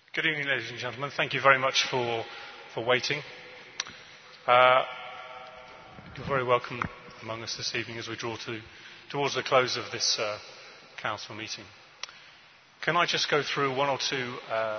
Good evening, ladies and gentlemen. Thank you very much for waiting. You're very welcome among us this evening as we draw towards the close of this council meeting. Can I just go through one or two,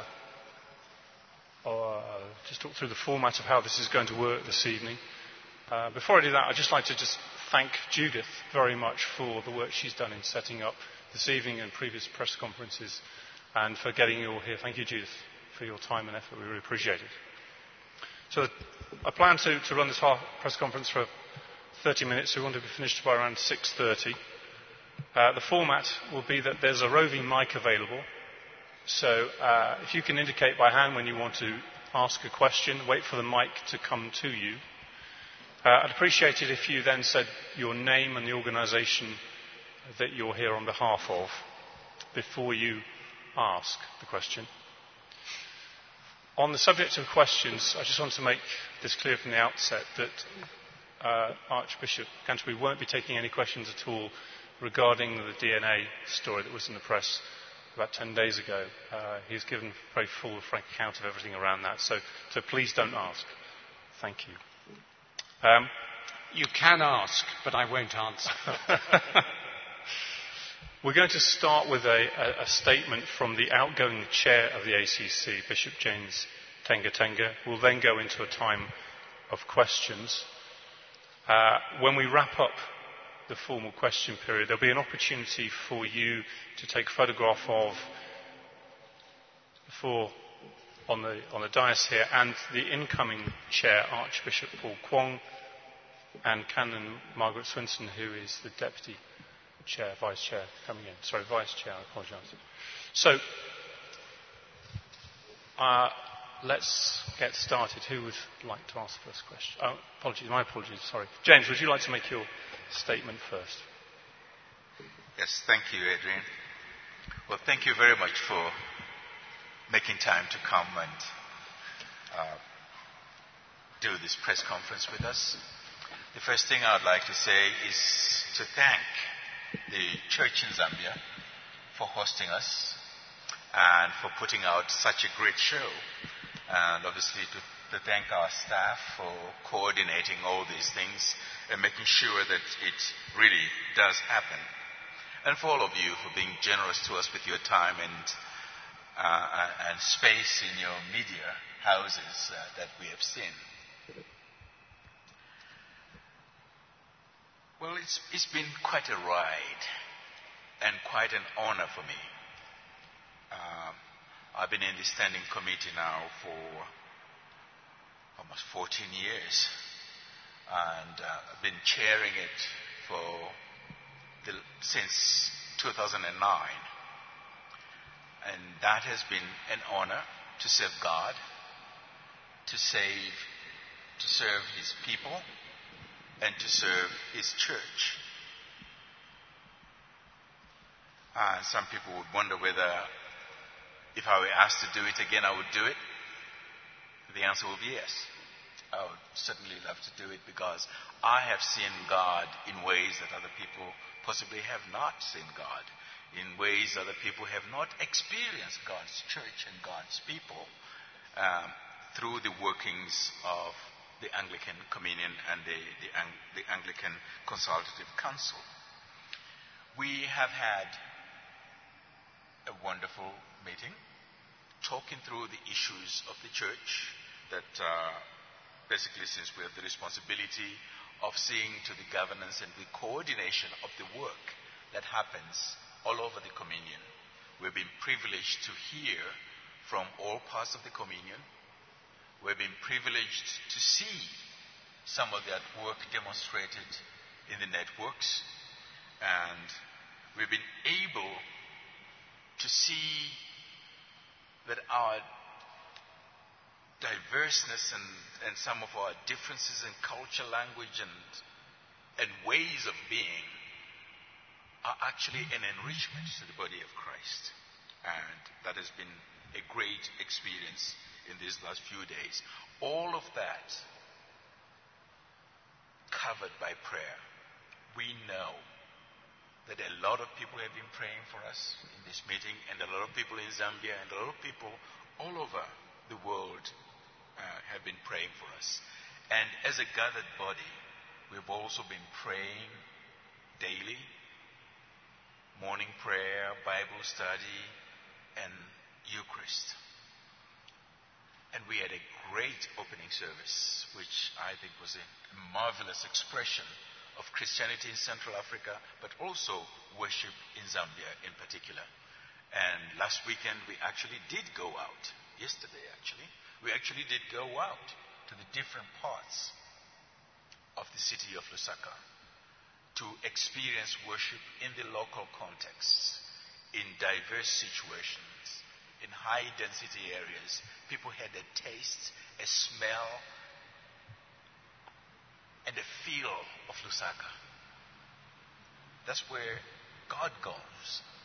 just talk through the format of how this is going to work this evening? Before I do that, I'd just like to thank Judith very much for the work she's done in setting up this evening and previous press conferences, and for getting you all here. Thank you, Judith, for your time and effort. We really appreciate it. So I plan to run this press conference for 30 minutes. We want to be finished by around 6:30. The format will be that there's a roving mic available. So if you can indicate by hand when you want to ask a question, wait for the mic to come to you. I'd appreciate it if you then said your name and the organisation that you're here on behalf of before you ask the question. On the subject of questions, I just want to make this clear from the outset that Archbishop Canterbury won't be taking any questions at all regarding the DNA story that was in the press about 10 days ago. He's given a very full, frank account of everything around that, so please don't ask. Thank you. You can ask, but I won't answer. We're going to start with a statement from the outgoing chair of the ACC, Bishop James Tenga Tenga. We'll then go into a time of questions. When we wrap up the formal question period, there'll be an opportunity for you to take a photograph of on the dais here, and the incoming chair, Archbishop Paul Kwong, and Canon Margaret Swinson, who is the deputy chair, vice chair, coming in. Sorry, vice chair, I apologise. So, let's get started. Who would like to ask the first question? Oh, my apologies, sorry. James, would you like to make your statement first? Yes, thank you, Adrian. Well, thank you very much for making time to come and do this press conference with us. The first thing I'd like to say is to thank the church in Zambia for hosting us and for putting out such a great show, and obviously to thank our staff for coordinating all these things and making sure that it really does happen, and for all of you for being generous to us with your time and space in your media houses that we have seen. Well, it's been quite a ride and quite an honor for me. I've been in the standing committee now for almost 14 years, and I've been chairing it since 2009. And that has been an honor to serve God, to serve His people, and to serve His church. Some people would wonder whether if I were asked to do it again, I would do it. The answer will be yes. I would certainly love to do it because I have seen God in ways that other people possibly have not seen God, in ways other people have not experienced God's church and God's people through the workings of the Anglican Communion and the Anglican Consultative Council. We have had a wonderful meeting talking through the issues of the church that basically, since we have the responsibility of seeing to the governance and the coordination of the work that happens all over the Communion, we've been privileged to hear from all parts of the Communion. We've been privileged to see some of that work demonstrated in the networks, and we've been able to see that our diverseness and some of our differences in culture, language, and ways of being are actually an enrichment to the body of Christ. And that has been a great experience in these last few days. All of that covered by prayer. We know that a lot of people have been praying for us in this meeting, and a lot of people in Zambia, and a lot of people all over the world have been praying for us. And as a gathered body, we've also been praying daily, morning prayer, Bible study, and Eucharist. And we had a great opening service, which I think was a marvelous expression of Christianity in Central Africa, but also worship in Zambia in particular. And last weekend we actually did go out. Yesterday actually. We actually did go out to the different parts of the city of Lusaka to experience worship in the local context, in diverse situations, in high density areas. People had a taste, a smell, and a feel of Lusaka. That's where God goes.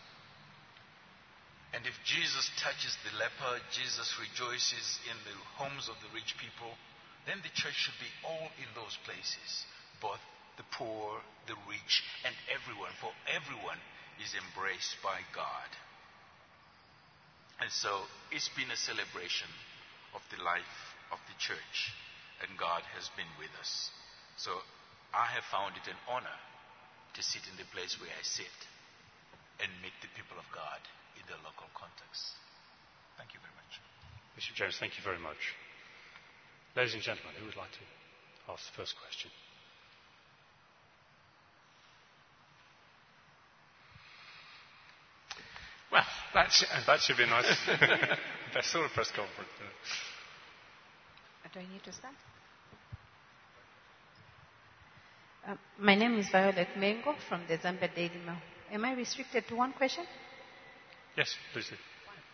And if Jesus touches the leper, Jesus rejoices in the homes of the rich people, then the church should be all in those places, both the poor, the rich, and everyone, for everyone is embraced by God. And so it's been a celebration of the life of the church, and God has been with us. So I have found it an honor to sit in the place where I sit and meet the people of God in their local context. Thank you very much. Bishop James, thank you very much. Ladies and gentlemen, who would like to ask the first question? Well, that should be a nice, best sort of press conference. Do I need to start? My name is Violet Mengo from the Zambia Daily Mail. Am I restricted to one question? Yes, please do.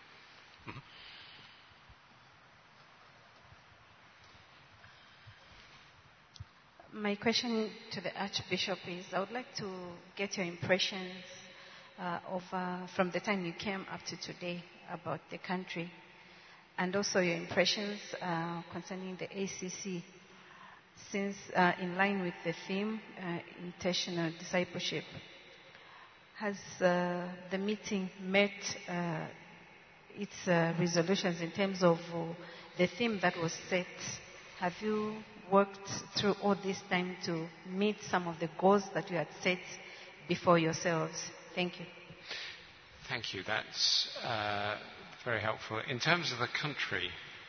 My question to the Archbishop is, I would like to get your impressions from the time you came up to today about the country, and also your impressions concerning the ACC, since in line with the theme, intentional discipleship. Has the meeting met its resolutions in terms of the theme that was set? Have you worked through all this time to meet some of the goals that you had set before yourselves? Thank you. Thank you. That's very helpful. In terms of the country,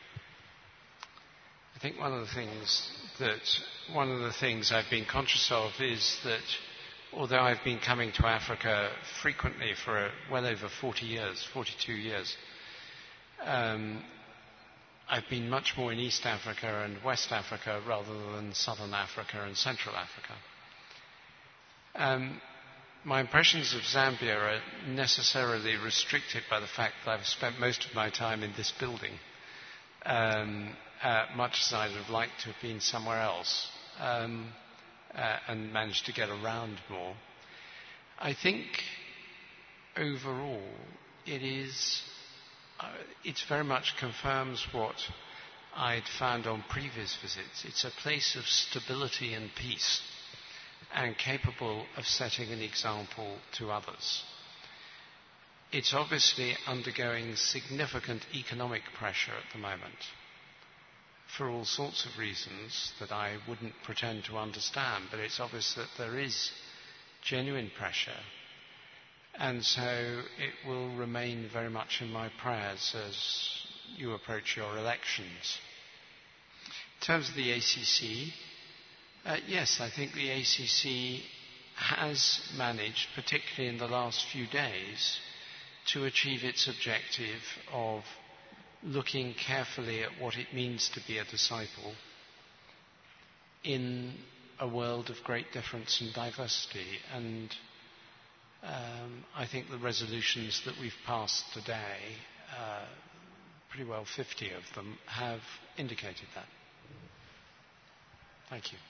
I think one of the things I've been conscious of is that although I've been coming to Africa frequently for well over 42 years, I've been much more in East Africa and West Africa rather than Southern Africa and Central Africa. My impressions of Zambia are necessarily restricted by the fact that I've spent most of my time in this building, much as I would have liked to have been somewhere else, and managed to get around more. I think overall it very much confirms what I'd found on previous visits. It's a place of stability and peace, and capable of setting an example to others. It's obviously undergoing significant economic pressure at the moment, for all sorts of reasons that I wouldn't pretend to understand, but it's obvious that there is genuine pressure, and so it will remain very much in my prayers as you approach your elections. In terms of the ACC, yes, I think the ACC has managed, particularly in the last few days, to achieve its objective of looking carefully at what it means to be a disciple in a world of great difference and diversity. And I think the resolutions that we've passed today, pretty well 50 of them, have indicated that. Thank you.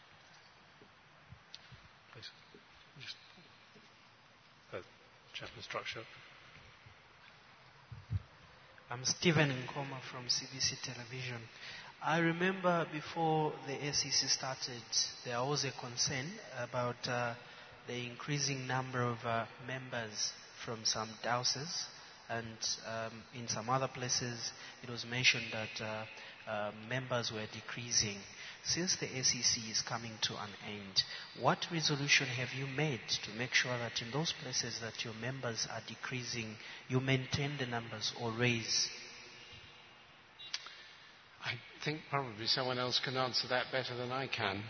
Please. Just gentleman's structure. I'm Stephen Nkoma from CBC Television. I remember before the ACC started, there was a concern about the increasing number of members from some dioceses and in some other places it was mentioned that members were decreasing. Since the ACC is coming to an end, what resolution have you made to make sure that in those places that your members are decreasing, you maintain the numbers or raise? I think probably someone else can answer that better than I can.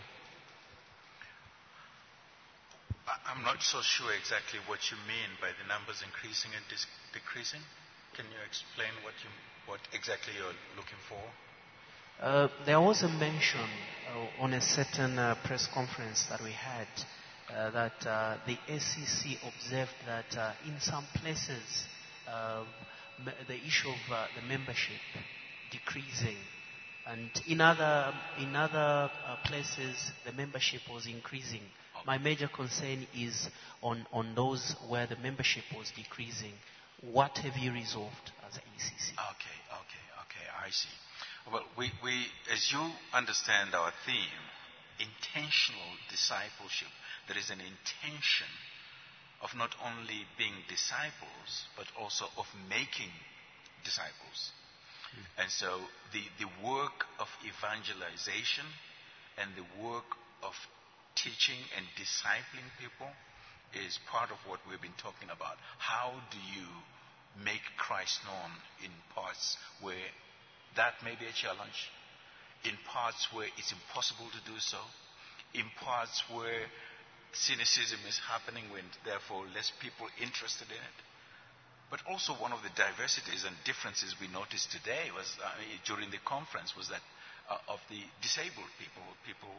I'm not so sure exactly what you mean by the numbers increasing and decreasing. Can you explain what exactly you're looking for? There was a mention on a certain press conference that we had that the ACC observed that in some places the issue of the membership decreasing, and in other places the membership was increasing. My major concern is on those where the membership was decreasing. What have you resolved as ACC? Okay, I see. Well, we as you understand our theme, intentional discipleship, there is an intention of not only being disciples, but also of making disciples. And so the work of evangelization and the work of teaching and discipling people is part of what we've been talking about. How do you make Christ known in parts where that may be a challenge, in parts where it's impossible to do so, in parts where cynicism is happening when therefore less people interested in it. But also one of the diversities and differences we noticed today was during the conference was that of the disabled people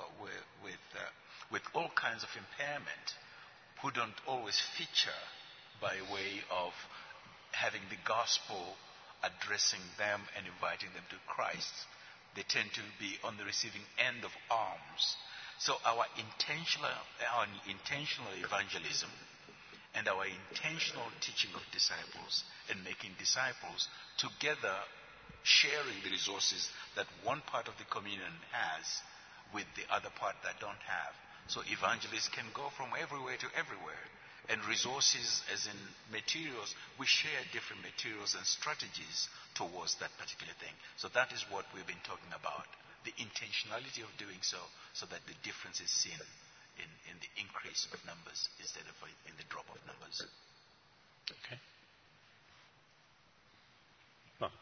with all kinds of impairment who don't always feature by way of having the gospel addressing them and inviting them to Christ. They tend to be on the receiving end of arms. So our intentional evangelism and our intentional teaching of disciples and making disciples together, sharing the resources that one part of the communion has with the other part that don't have. So evangelists can go from everywhere to everywhere. And resources, as in materials, we share different materials and strategies towards that particular thing. So that is what we've been talking about, the intentionality of doing so that the difference is seen in the increase of numbers instead of in the drop of numbers. Okay. Mark.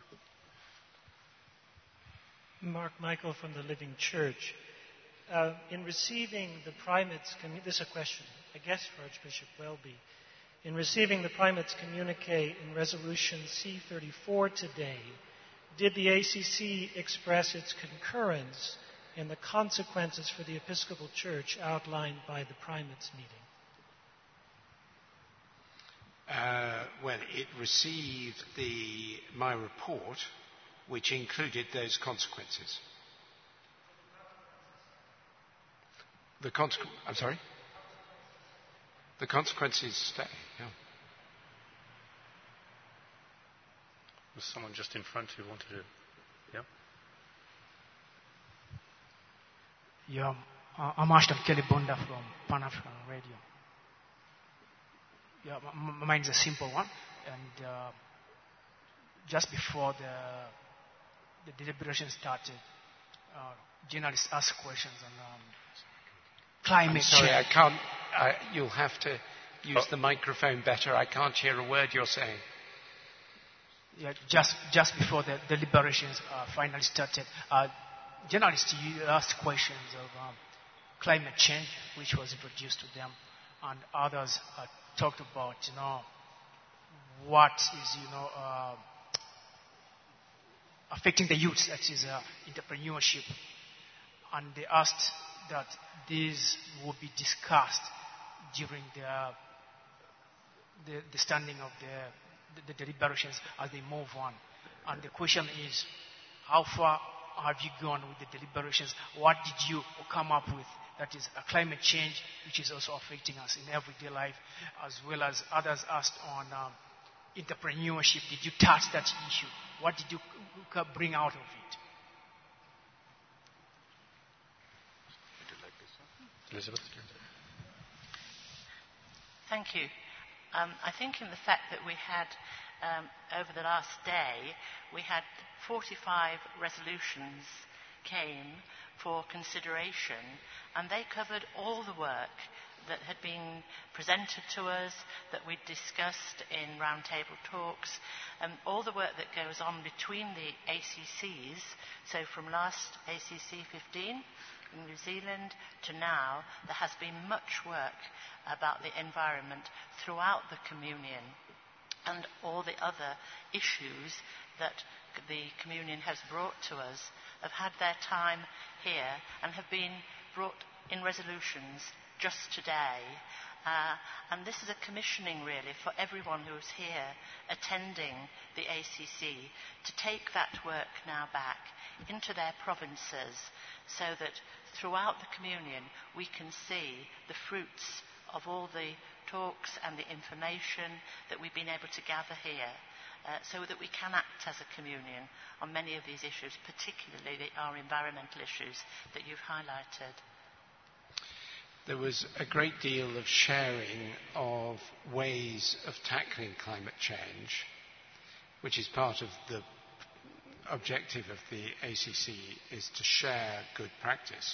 Mark Michael from the Living Church. In receiving the primates, this is a question, I guess, for Archbishop Welby. In receiving the primates communique in Resolution C34 today, did the ACC express its concurrence in the consequences for the Episcopal Church outlined by the primates meeting? Well, it received my report, which included those consequences. I'm sorry? The consequences stay, yeah. Was someone just in front who wanted to... Yeah? Yeah, I'm Ashton Kelly Bonda from Pan African Radio. Yeah, mine's a simple one. And just before the deliberation started, journalists asked questions on climate change. I can't. You'll have to use the microphone better. I can't hear a word you're saying. Yeah, just before the deliberations finally started, journalists asked questions of climate change, which was introduced to them, and others talked about, what is, affecting the youth, that is entrepreneurship, and they asked that these would be discussed during the standing of the deliberations as they move on. And the question is, how far have you gone with the deliberations? What did you come up with? That is a climate change, which is also affecting us in everyday life, as well as others asked on entrepreneurship. Did you touch that issue? What did you bring out of it? Elizabeth? Thank you. I think in the fact that we had over the last day, we had 45 resolutions came for consideration, and they covered all the work that had been presented to us, that we'd discussed in roundtable talks, all the work that goes on between the ACCs. So from last ACC 15 in New Zealand to now, there has been much work about the environment throughout the communion, and all the other issues that the communion has brought to us have had their time here and have been brought in resolutions just today. And this is a commissioning really for everyone who's here attending the ACC to take that work now back into their provinces, so that throughout the communion we can see the fruits of all the talks and the information that we've been able to gather here, so that we can act as a communion on many of these issues, particularly our environmental issues that you've highlighted. There was a great deal of sharing of ways of tackling climate change, which is part of the objective of the ACC, is to share good practice.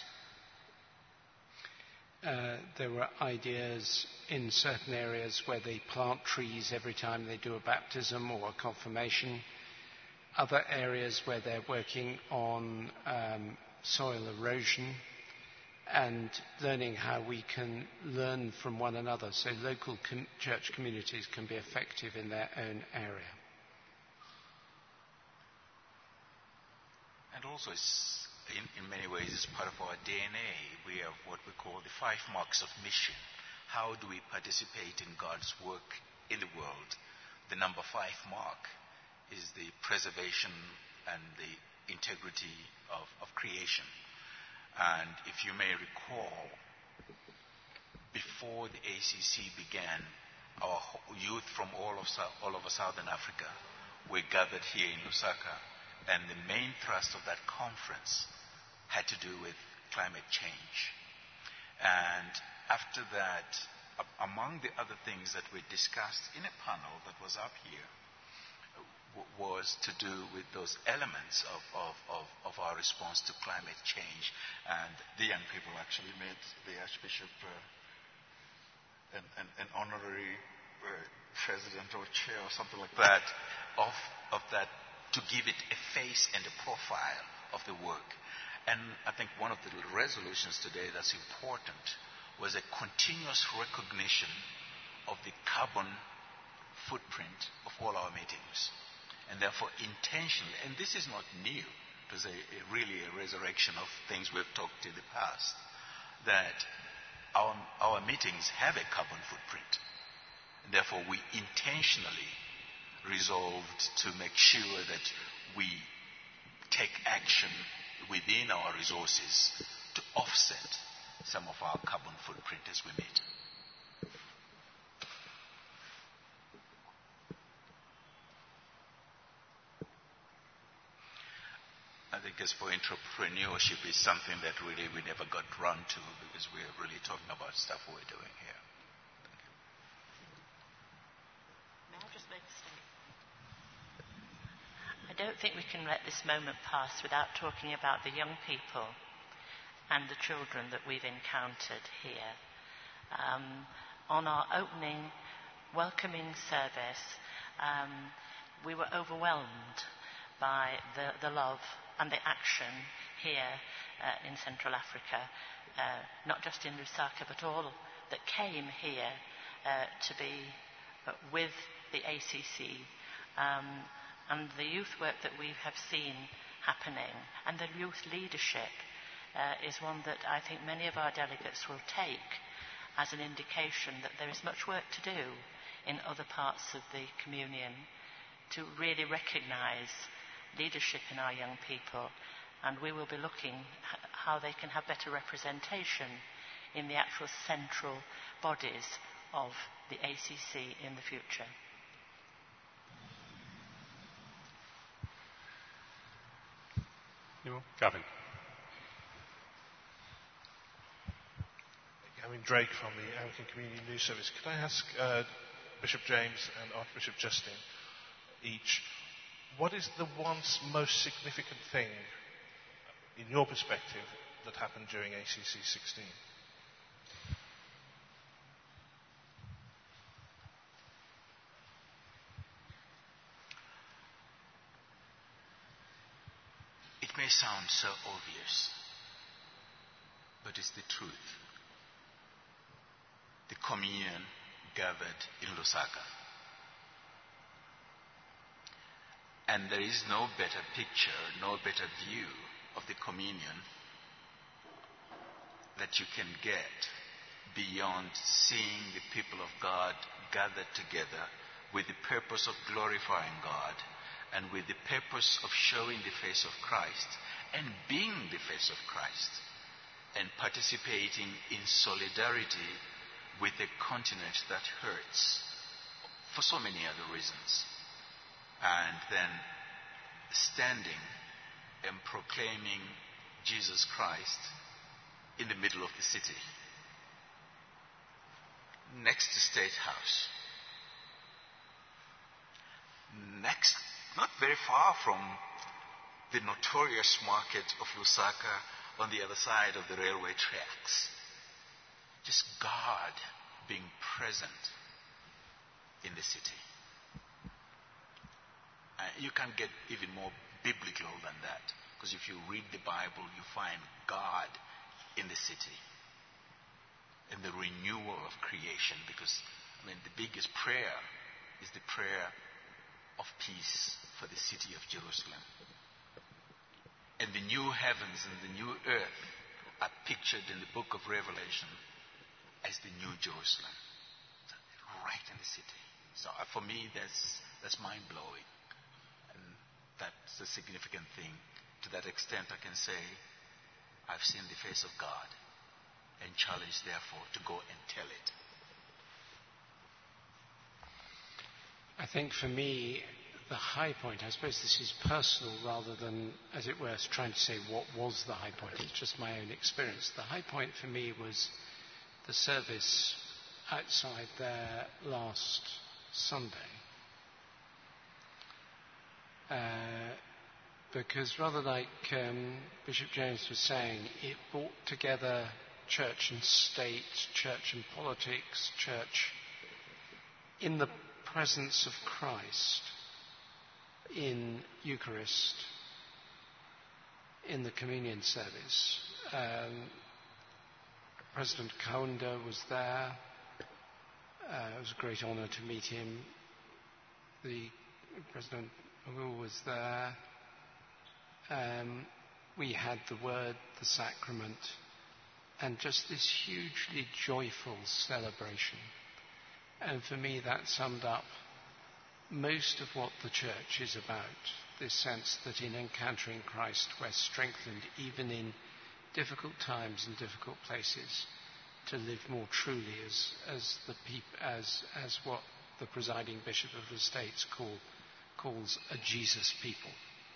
There were ideas in certain areas where they plant trees every time they do a baptism or a confirmation. Other areas where they're working on soil erosion and learning how we can learn from one another so local church communities can be effective in their own area. And also, in many ways, it's part of our DNA. We have what we call the 5 marks of mission. How do we participate in God's work in the world? The number 5 mark is the preservation and the integrity of creation. And if you may recall, before the ACC began, our youth from all over Southern Africa were gathered here in Lusaka, and the main thrust of that conference had to do with climate change. And after that, among the other things that were discussed in a panel that was up here, was to do with those elements of our response to climate change. And the young people actually made the Archbishop an honorary president or chair or something like that of that, to give it a face and a profile of the work. And I think one of the resolutions today that's important was a continuous recognition of the carbon footprint of all our meetings. And therefore intentionally, and this is not new, it was really a resurrection of things we've talked in the past, that our meetings have a carbon footprint. And therefore we intentionally resolved to make sure that we take action within our resources to offset some of our carbon footprint as we meet. I think as for entrepreneurship is something that really we never got round to, because we're really talking about stuff we're doing here. May I just make a statement? I don't think we can let this moment pass without talking about the young people and the children that we've encountered here. On our opening welcoming service, we were overwhelmed by the love and the action here in Central Africa, not just in Lusaka, but all that came here to be with the ACC, and the youth work that we have seen happening, and the youth leadership is one that I think many of our delegates will take as an indication that there is much work to do in other parts of the communion to really recognise leadership in our young people, and we will be looking at how they can have better representation in the actual central bodies of the ACC in the future. Gavin. Gavin Drake from the Anglican Community News Service. Could I ask Bishop James and Archbishop Justin each. What is the most significant thing, in your perspective, that happened during ACC 16? It may sound so obvious, but it's the truth. The communion gathered in Lusaka. And there is no better picture, no better view of the communion that you can get beyond seeing the people of God gathered together with the purpose of glorifying God and with the purpose of showing the face of Christ and being the face of Christ and participating in solidarity with a continent that hurts for so many other reasons. And then standing and proclaiming Jesus Christ in the middle of the city, next to State House, next, not very far from the notorious market of Lusaka on the other side of the railway tracks. Just God being present in the city. You can't get even more biblical than that. Because if you read the Bible, you find God in the city. And the renewal of creation. Because, the biggest prayer is the prayer of peace for the city of Jerusalem. And the new heavens and the new earth are pictured in the book of Revelation as the new Jerusalem. Right in the city. So for me, that's mind-blowing. And that's a significant thing. To that extent, I can say, I've seen the face of God and challenged, therefore, to go and tell it. I think for me, the high point, I suppose this is personal rather than, as it were, trying to say what was the high point. It's just my own experience. The high point for me was the service outside there last Sunday. Because rather like Bishop James was saying, it brought together church and state, church and politics, church in the presence of Christ, in Eucharist, in the communion service. President Kaunda was there. It was a great honour to meet him. The President Magoo was there. We had the Word, the Sacrament, and just this hugely joyful celebration. And for me, that summed up most of what the church is about. This sense that in encountering Christ, we're strengthened even in difficult times and difficult places to live more truly as what the presiding bishop of the States calls a Jesus people.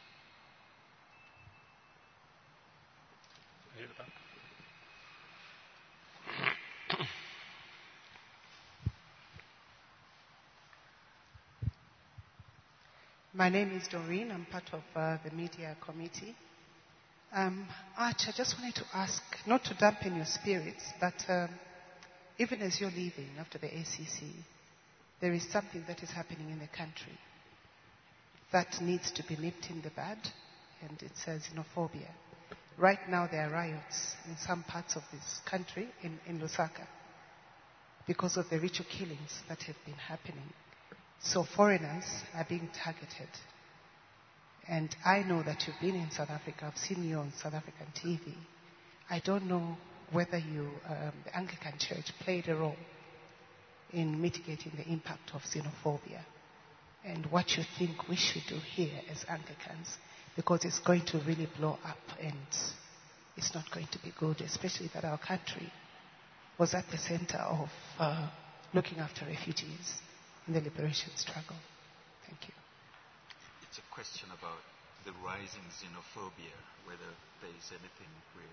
My name is Doreen. I'm part of the media committee. Arch, I just wanted to ask, not to dampen your spirits, but even as you're leaving after the ACC, there is something that is happening in the country that needs to be nipped in the bud, and it says xenophobia. Right now there are riots in some parts of this country, in Lusaka, because of the ritual killings that have been happening. So foreigners are being targeted. And I know that you've been in South Africa. I've seen you on South African TV. I don't know whether the Anglican Church played a role in mitigating the impact of xenophobia and what you think we should do here as Anglicans, because it's going to really blow up and it's not going to be good, especially that our country was at the center of looking after refugees in the liberation struggle. Thank you. It's a question about the rising xenophobia, whether there's anything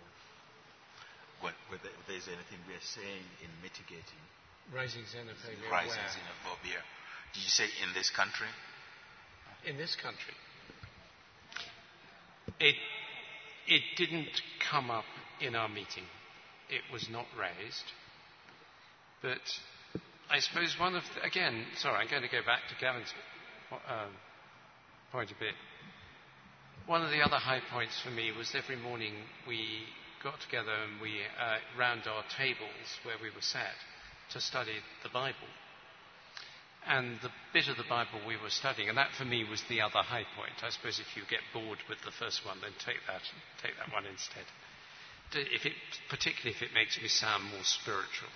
we're saying in mitigating rising xenophobia. Rising xenophobia. Did you say in this country? in this country. It didn't come up in our meeting. It was not raised. But I suppose I'm going to go back to Gavin's point a bit. One of the other high points for me was every morning we got together and we round our tables where we were sat to study the Bible. And the bit of the Bible we were studying, and that for me was the other high point. I suppose if you get bored with the first one, then take that one instead. Particularly if it makes me sound more spiritual.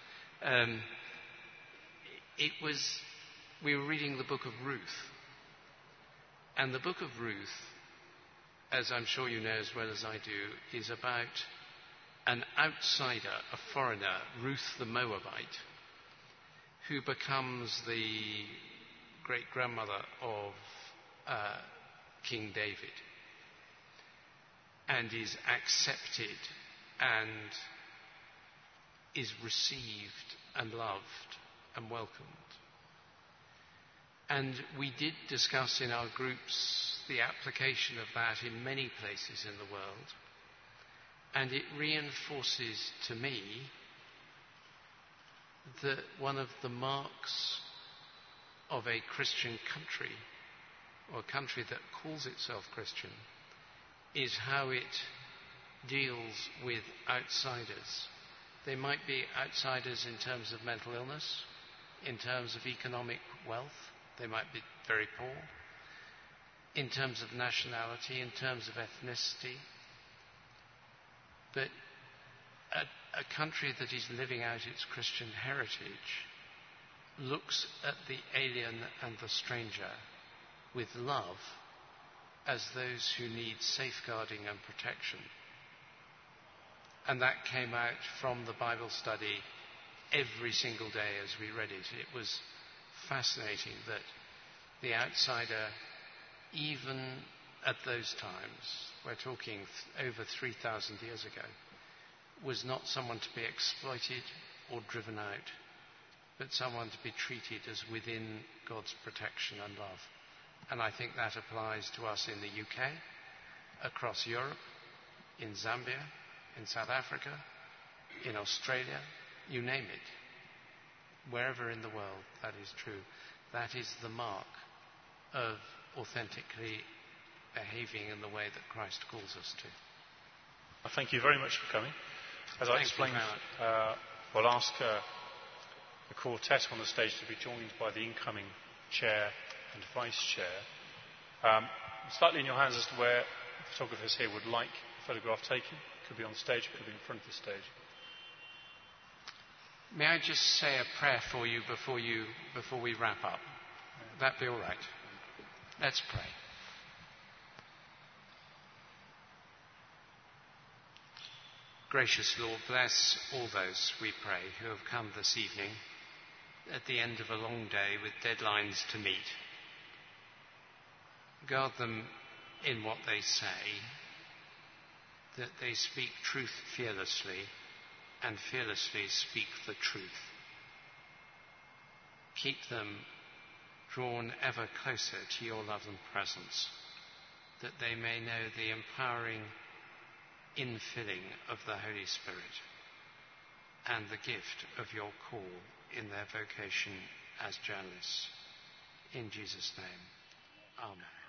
We were reading the book of Ruth. And the book of Ruth, as I'm sure you know as well as I do, is about an outsider, a foreigner, Ruth the Moabite, who becomes the great-grandmother of King David and is accepted and is received and loved and welcomed. And we did discuss in our groups the application of that in many places in the world, and it reinforces to me that one of the marks of a Christian country, or a country that calls itself Christian, is how it deals with outsiders. They might be outsiders in terms of mental illness, in terms of economic wealth, they might be very poor, in terms of nationality, in terms of ethnicity. But a country that is living out its Christian heritage looks at the alien and the stranger with love as those who need safeguarding and protection. And that came out from the Bible study every single day as we read it. It was fascinating that the outsider, even at those times, we're talking over 3,000 years ago, was not someone to be exploited or driven out, but someone to be treated as within God's protection and love. And I think that applies to us in the UK, across Europe, in Zambia, in South Africa, in Australia, you name it. Wherever in the world that is true, that is the mark of authentically behaving in the way that Christ calls us to. Thank you very much for coming. As I explained, we'll ask the quartet on the stage to be joined by the incoming chair and vice chair. Slightly in your hands as to where photographers here would like a photograph taken. Could be on stage, could be in front of the stage. May I just say a prayer for you before we wrap up? Would that be all right? Let's pray. Gracious Lord, bless all those, we pray, who have come this evening at the end of a long day with deadlines to meet. Guard them in what they say, that they speak truth fearlessly and fearlessly speak the truth. Keep them drawn ever closer to your love and presence, that they may know the empowering infilling of the Holy Spirit and the gift of your call in their vocation as journalists. In Jesus' name, amen.